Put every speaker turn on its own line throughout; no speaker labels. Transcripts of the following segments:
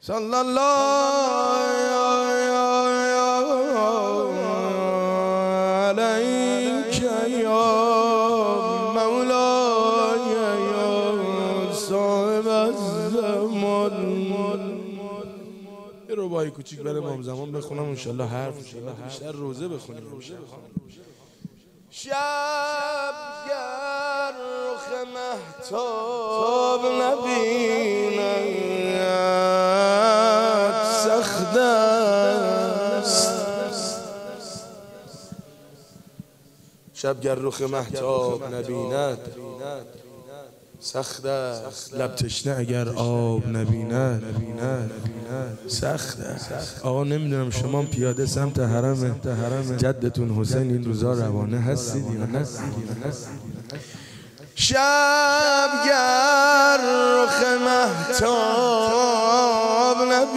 صلی الله علیک یا مولای یا صاحب الزمان. یه رباعی کوچیک برای امام زمان بخونم انشالله حرف بیشتر روزه بخونیم. شب گر رخ مهتاب نبیند سخت است. شب گر رخ مهتاب نبیند سخت است. لب تشنه اگر آب نبیند سخت است. آقا نمیدونم شما پیاده سمت حرم جدتون حسین این روزا روانه هستید یا نه؟ شب گر رخ مهتاب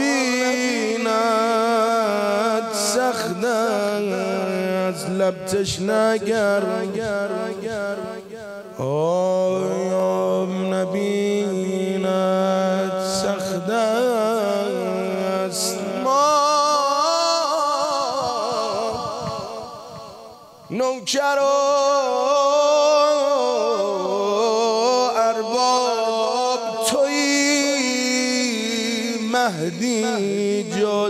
نبیند سخت است. لب تشنه اگر آب نبیند سخت است. ما نوکر و ارباب تویی مهدی جان.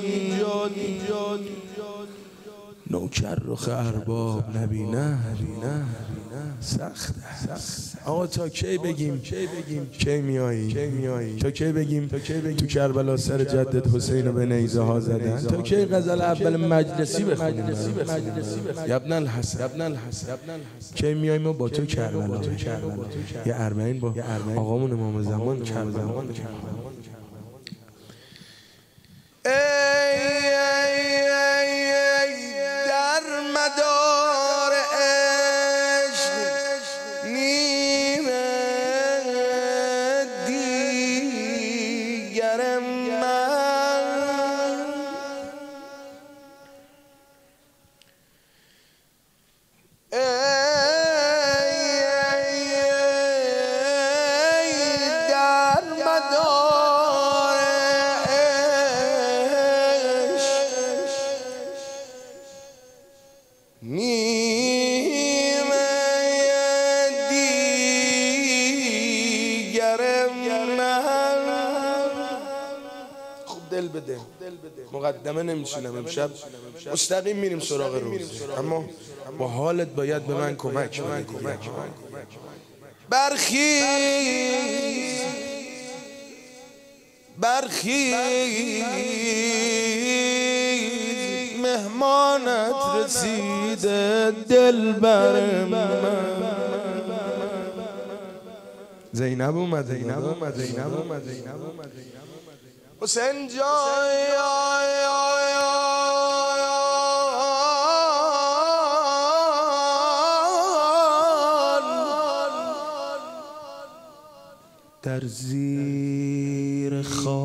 نوکر رخ ارباب نبینه سخت است. آقا تا کی بگیم کی میایی؟ تا کی بگیم تو کربلا سر جدت حسین به نیزه ها زدن؟ تا کی غزل اول مجلسی بخونیم؟ ابن الحسن کی میای ما با تو کربلا یه اربعین با آقامون امام زمان کربلا. در مدار عشق نیمه دیگر من در مدار نیمه دیگر من. خوب دل بده، مقدمه نمیشونم امشب مستقیم میریم سراغ روز، اما با حالت باید به من کمک کنی. برخیز مهمانت رسیده دلبر من. زینب اومد حسین جای در زیر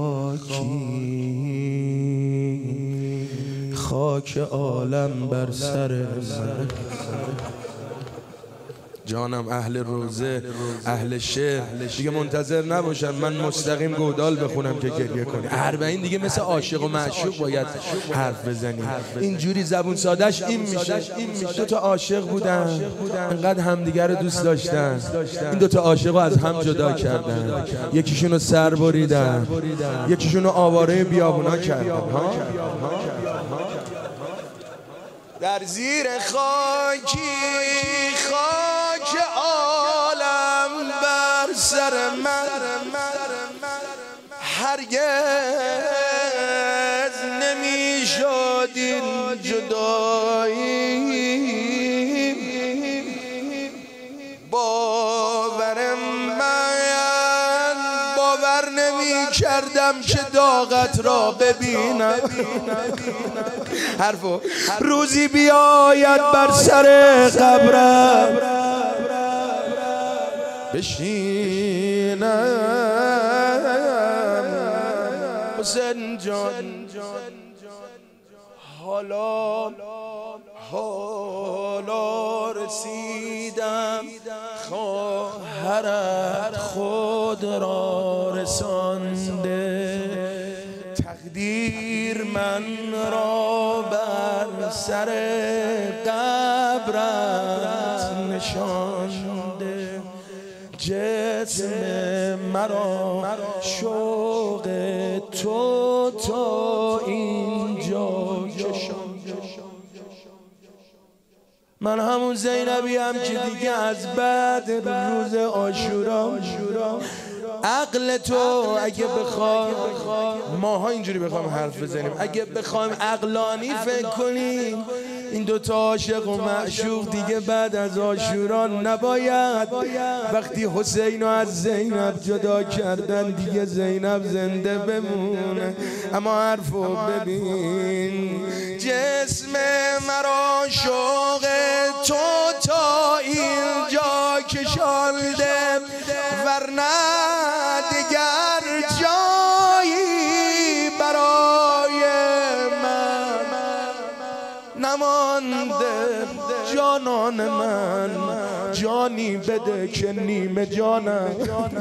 خاک عالم بر سر من. جانم اهل روزه اهل شعر دیگه منتظر نباشن من مستقیم گودال بخونم که گریه کنی. اربعین دیگه مثل عاشق و معشوق باید حرف بزنی. اینجوری زبون سادش این میشه. دو تا عاشق بودن انقدر همدیگه رو دوست داشتن، این دو تا عاشق رو از هم جدا کردن، یکیشون رو سر بریدن، یکیشون رو آواره بیابونا کردن. در زیر خاک عالم بر سر من هرگز نمیشد این جدایی. باور نمی کردم که داغت را ببینم. حرفو روزی بیاید بر سر قبرم بشینم. حسین جان حالا رسیدم خواهرت خود را رسانده تقدیر من را بر سر قبرت نشانده، جسم مرا شوق تو تا اینجا کشانده. من همون زینبیم که دیگه از بعد روز عاشورا عقل تو اگه بخوام، ماها اینجوری بخوام حرف بزنیم، اگه بخوایم عقلانی فکر کنیم این دوتا عاشق و معشوق دیگه بعد از عاشورا نباید، وقتی حسین رو از زینب جدا کردن دیگه زینب زنده بمونه. اما حرفو ببین، جسم مرا شوق تو تا اینجا کشانده، ورنه دیگر جایی برای من نمانده. جانان من جانی بده که نیمه جانم.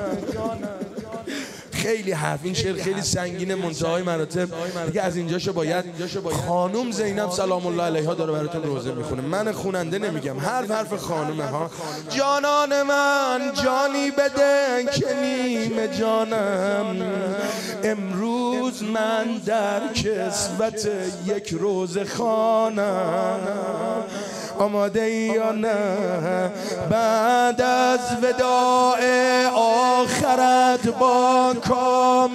خیلی حرف، این شعر خیلی سنگینه، منتهای مراتب دیگه از اینجاشو باید خانم زینب سلام الله علیها داره براتون روزه میخونه، من خوننده نمیگم، حرف خانومه ها. جانان من جانی بده که نیمه جانم، امروز من در کسوت یک روزه خانم. آماده ای یا نه بعد از وداع آخرت با کام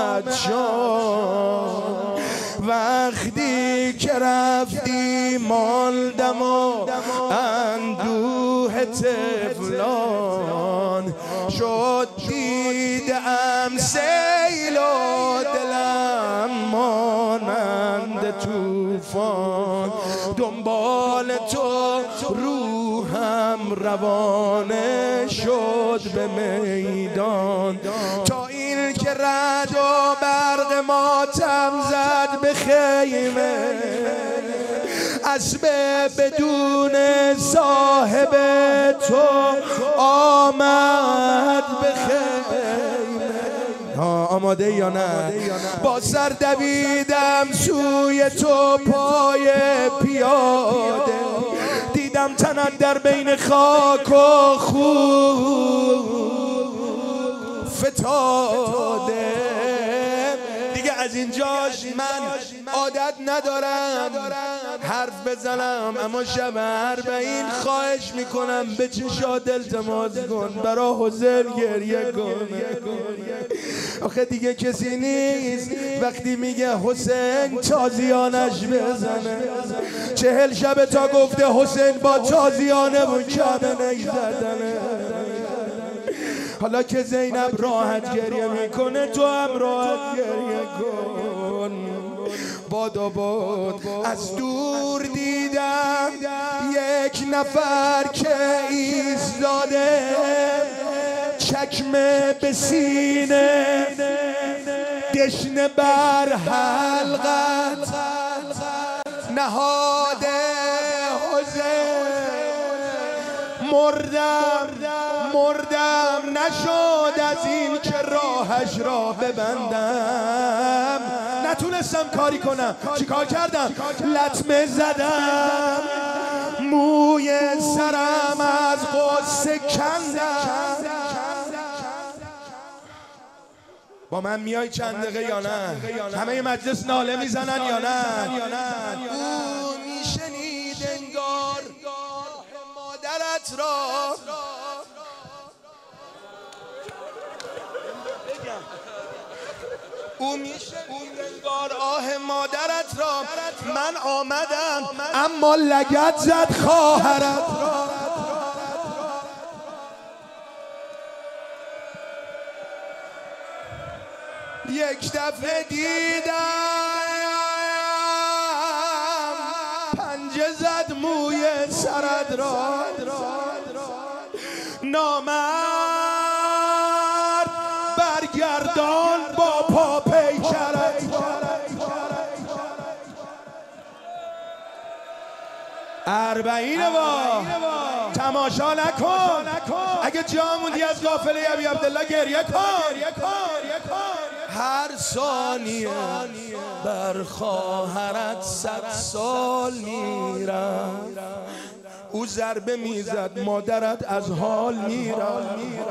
عطشان، وقتی که رفتی ماندم و اندوه طفلان شد، دیدم سیل و دلم مانند طوفان، دنبال تو روحم روانه شد به میدان، تا این که رعد و برق ماتم زد به خیمه، اسب بدون صاحب تو آمد به خیمه. آماده یا نه؟ با سر دویدم سوی تو پای پیاده، دیدم تنت در بین خاک و خون فتاده. دیگه از اینجاش من عادت ندارم حرف بزنم، اما شب 40 خواهش میکنم به چشات التماس کن برا حسین گریه کن. آخه دیگه کسی نیست وقتی میگه حسین تازیانش بزنه. 40 شب تا گفته حسین با تازیانه و کمنش زدنه. حالا که زینب راحت گریه میکنه تو هم راحت گریه کن. باد از دور دیدم یک نفر که ایستاده، چکمه به سینه، دشنه بر حلقت نهاده. مردم نشد از این که راهش را ببندم، نتونستم کاری کنم. چیکار کردم؟ لطمه زدم، موی سرم از غصه کندم. با من میای چند دقیقه یا نه؟ همه مجلس ناله میزنن یا نه؟ او میشنید انگار مادرت را، او میشنید انگار آه مادرت را. من آمدم اما لگد زد خواهرت را. یک دفعه دیدم پنجه زد موی سرت را. نامرد برگردان با پا پیکرت. 40 با تماشا نکن. اگه جا موندی از قافله ابی عبدالله گریه کن. هر ثانیه بر خواهرت 100 سال میرم. او ضربه میزد مادرت از حال میرم.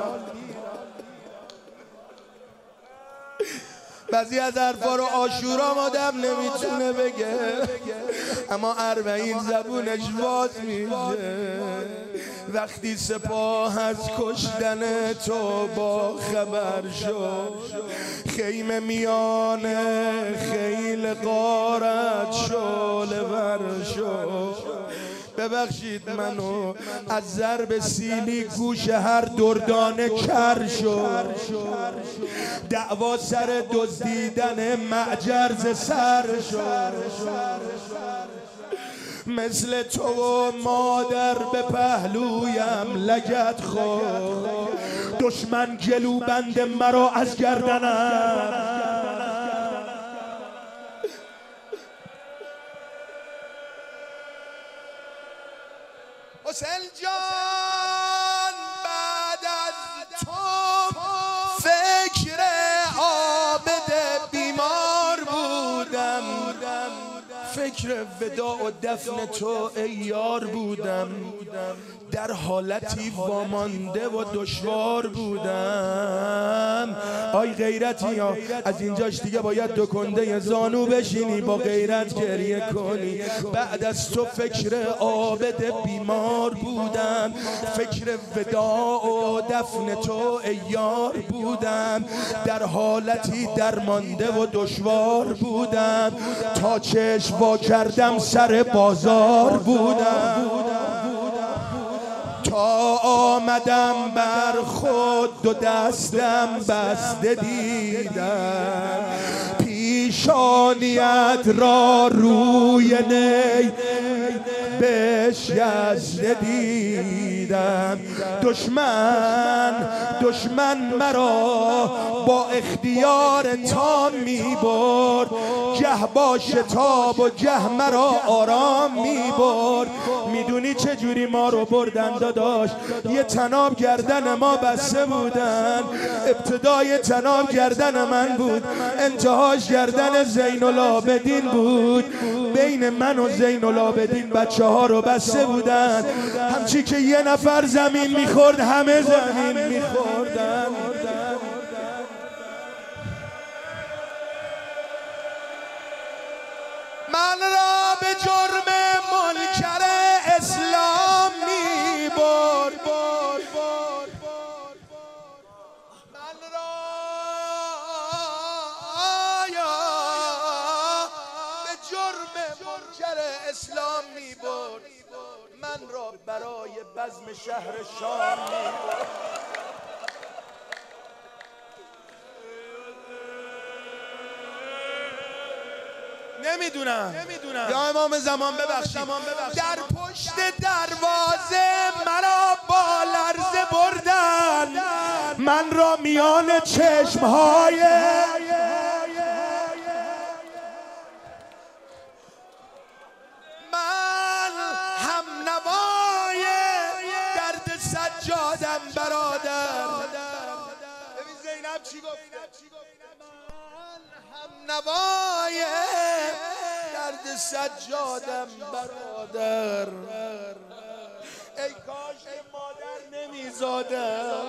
بعضی از حرفا رو عاشورا آدم نمیتونه بگه، اما 40 زبونش باز میشه. وقتی سپاه از کشتن تو با خبر شد، خیمه میانه خیل غارت شعله ور شد. ببخشید منو از ضرب سیلی گوش هر دردانه کر شد. دعوا سر دزدیدن معجرز سر شد. مثل تو و مادر به پهلویم لگد خورد. دشمن گلو بند مرا از گردنم. حسین جان بعد از تو فکر عابد بیمار بودم. فکر وداع و دفن تو ای یار بودم. در حالتی وامانده و دشوار بودم. آی غیرتی ها، از اینجاش دیگه باید دو کنده زانو بشینی با غیرت گریه کنی. بعد از تو فکر عابد بیمار بودم. فکر وداع و دفن تو ای یار بودم. در حالتی درمانده و دشوار بودم. تا چشم وا کردم سر بازار بودم. تا آمدم بر خود دو دستم بسته دیدم. پیشانیت را روی نی بشکسته دیدم. دشمن مرا با اختیار تام می برد. گه با شتاب و گه مرا آرام می برد. میدونی چه جوری ما رو بردن داداش؟ یه تناب گردن ما بسته بودن. ابتدای تناب گردن من بود، انتهاش گردن زین العابدین بود. بین من و زین العابدین بچه ها رو بسته بودن. همچی که یه نفر زمین میخورد همه زمین میخوردن. من را به جرم منکر اسلام میبرد. من را به جرم منکر اسلام میبرد. من را برای بزم شهر شام میبرد. نمیدونم یا امام زمان ببخشید. در پشت دروازه مرا با لرزه بردن. من را میان چشمهای من هم نوای درد سجادم برادر. ببین زینب چی گفت؟ هم نوای درد سجادم برادر. ای کاش مادر نمیزادم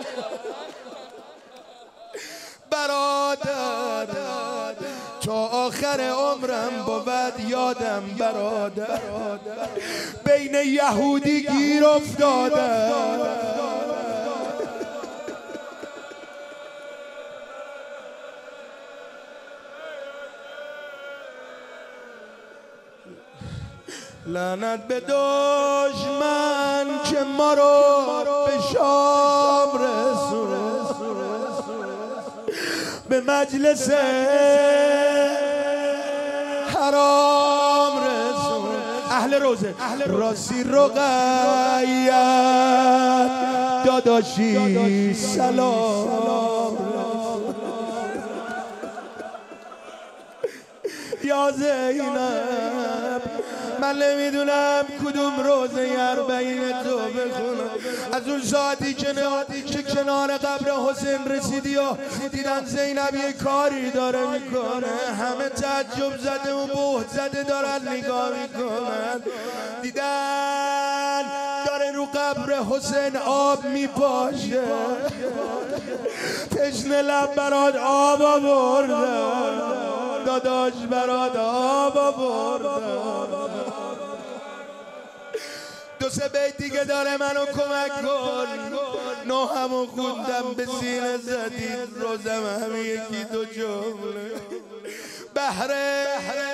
برادر. تا آخر عمرم بود یادم برادر. بین یهودی گیر افتادم. لعنت به دشمن که ما رو به شام رسون. به مجلس حرام رسون. اهل روزه راستی رقیت داداشی سلام. یا زینب من نمیدونم کدوم روزه اربعین تو بخونم. از اون ساعتی که کنار قبر حسین رسیدی و دیدن زینب یه کاری داره میکنه، همه تعجب زده و بهت زده دارن نگاه میکنن. دیدن داره رو قبر حسین آب میپاشه، تشنه لب برات آب آوردن، داداش برات آب آوردن. دو سه بیت دیگه داره منو کمک کن، نوحمو خوندم به سینه زدید، روزم همه یکی دو جمله. بهره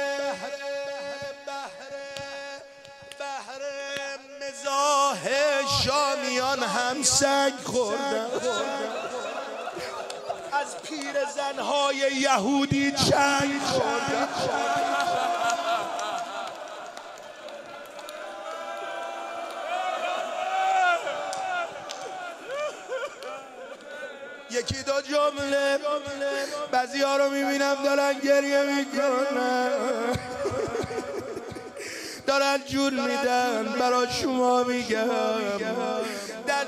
مزاح شامیان هم سنگ خوردن، از پیر زنهای یهودی چنگ خوردن. یکی دو جمله بعضی ها رو میبینم دارن گریه میکنن، دارن جون میدن. برا شما میگم در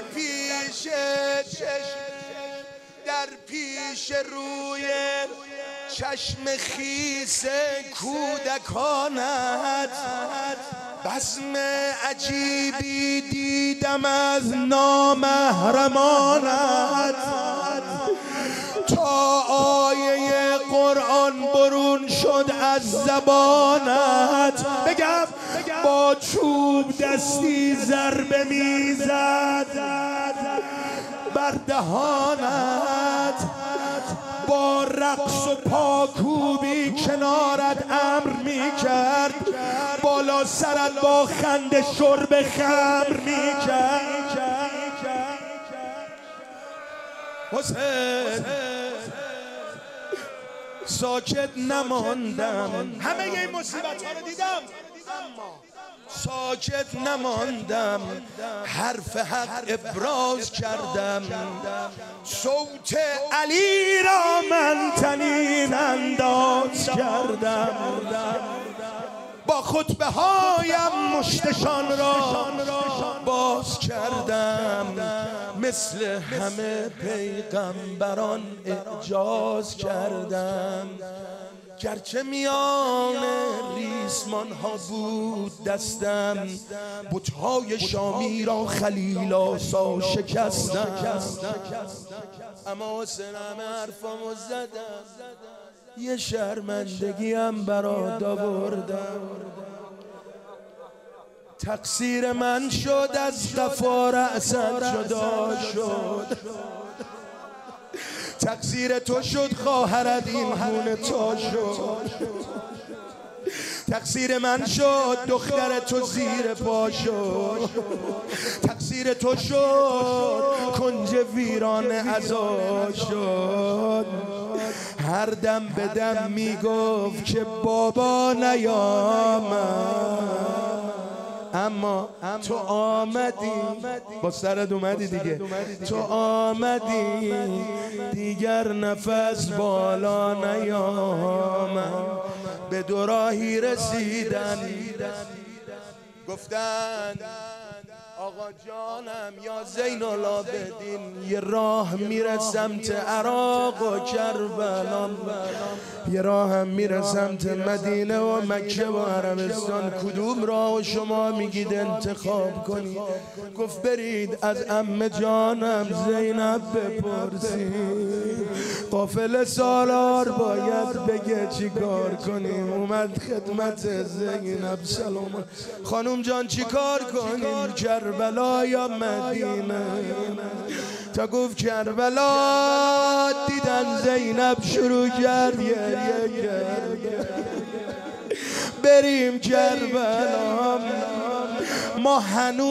پیش روی چشم خیس کودکانت بسم عجیبی دیدم از نامحرمانت، تا آیه قرآن برون شد از زبانت. بگم با چوب دستی ضربه میزد بر دهانت، با رقص و پاکوبی کنارت امر میکرد، بالا سرت با خنده شرب خمر میکرد. حسین ساکت نماندم، همه این مصیبت ها رو دیدم اما ساکت نماندم، حرف حق ابراز کردم، صوت علی را من طنین انداز کردم، با خطبه هایم مشتشان را باز کردم، مثل همه پیغمبران اعجاز کردم. گرچه میان ریسمان ها بود دستم، بت‌های شامی را خلیل آسا شکستم، اما حسین همه حرفامو زدم، یه شرمندگیم برات آوردم. تقصیر من شد از قفا رأسم جدا شد، تقصیر تو شد خواهرت این گونه تا شد، تقصیر من شد دختر تو زیر پا شد، تقصیر تو شد کنج ویران عزا شد. هر دم به دم میگفت که بابا نیامد، اما تو آمدی، با سرت اومدی دیگه، تو آمدی دیگر نفس بالا نیامد. به دو راهی رسیدن، گفتن آقا جانم یا زین العابدین، یه راه میره سمت عراق و کربلا، یه راه هم میره سمت مدینه و مکه و عربستان، کدوم راه شما میگید انتخاب کنید؟ گفت برید از عمه جانم زینب بپرسید، قافله سالار باید بگه چی کار کنیم. اومد خدمت زینب، سلام خانوم جان چی کار کنیم، کربلا یا مدینه؟ تا گفت کربلا، دیدن زینب شروع کرد بریم کربلا. ما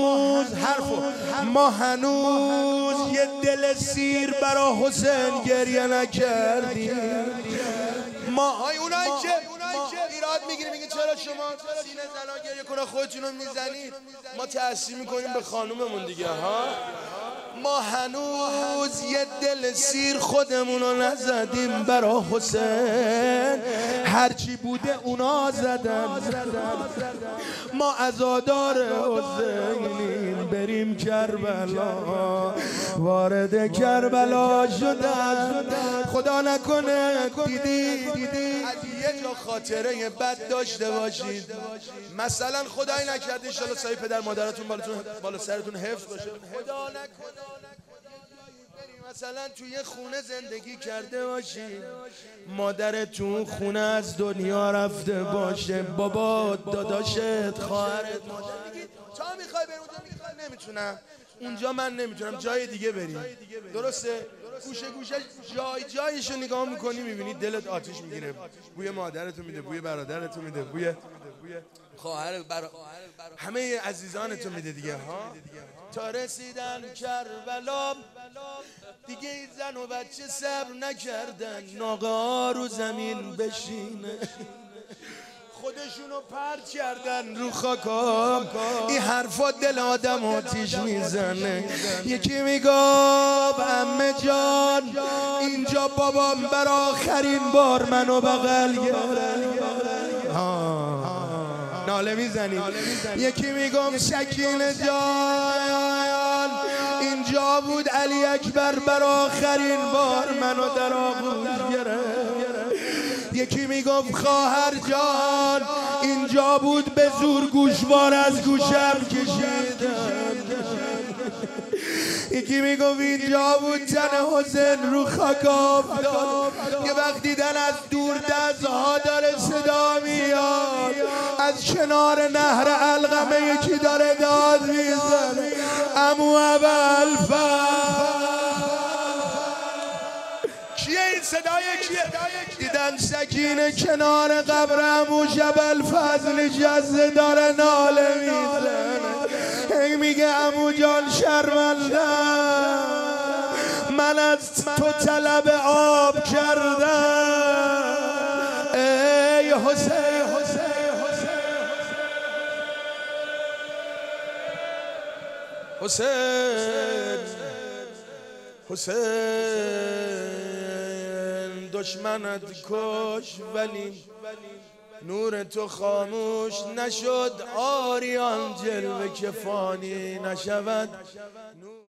هنوز یه دل سیر برا حسین گریه نکردیم. ما اونایی که ایراد میگیریم میگه چرا شما سینه زنا گریه کنه خودتون رو میزنید، ما تأثیر میکنیم به خانوممون دیگه ها. ما هنوز یه دل سیر خودمونو نزدیم برا حسین، هرچی بوده اونا زدن. ما عزادار حسینیم، بریم کربلا، وارد کربلا شدن. خدا نکنه دیدی از یه جا خاطره بد داشته باشید، مثلا خدای نکرده انشالله سایه پدر مادرتون بالا سرتون حفظ باشه، خدا نکنه مثلا توی خونه زندگی کرده باشی، مادرتون خونه از دنیا رفته باشه، بابا داداشت خواهرت مادر میگید تا میخوای بریم اونجا، میگید نمیتونم اونجا، من نمیتونم جای دیگه بریم. درسته؟ گوشه گوشه جایشو نگاه میکنی میبینی دلت آتش میگیره، بوی مادرتون میده، بوی برادرتون میده، بوی خواهر همه عزیزانتون میده دیگه ها. تا رسیدن کربلا دیگه زن و بچه صبر نکردن، ناقه رو زمین بشینه، خودشونو پرت کردن رو خاکا. این حرفا دل آدم آتیش میزنه. یکی میگفت عمه جان اینجا بابام بر آخرین بار منو بغل گرفت، ناله میزنی. یکی میگم سکینه جان اینجا بود علی اکبر بر آخرین بار منو در آغوش گرفت. یکی میگفت خواهر جان اینجا بود به زور گوشوار از گوشم کشیدم. یکی میگفت اینجا بود تن حسین رو خاک افتاد که وقتی دیدن از دور دزها داره صدا میاد، از کنار نهر علقمه یکی داره داد میزنه عمو ابوالفضل. کیه این صدای کیه؟ دیدن سکینه کنار قبر عمو ابوالفضل نشسته داره ناله میزنه، هی میگه عمو جان شرمندم، من از تو طلب آب کردم ای حسین. حسین دشمنت کش ولی نور تو خاموش نشد، آریان جلوه که فانی نشود.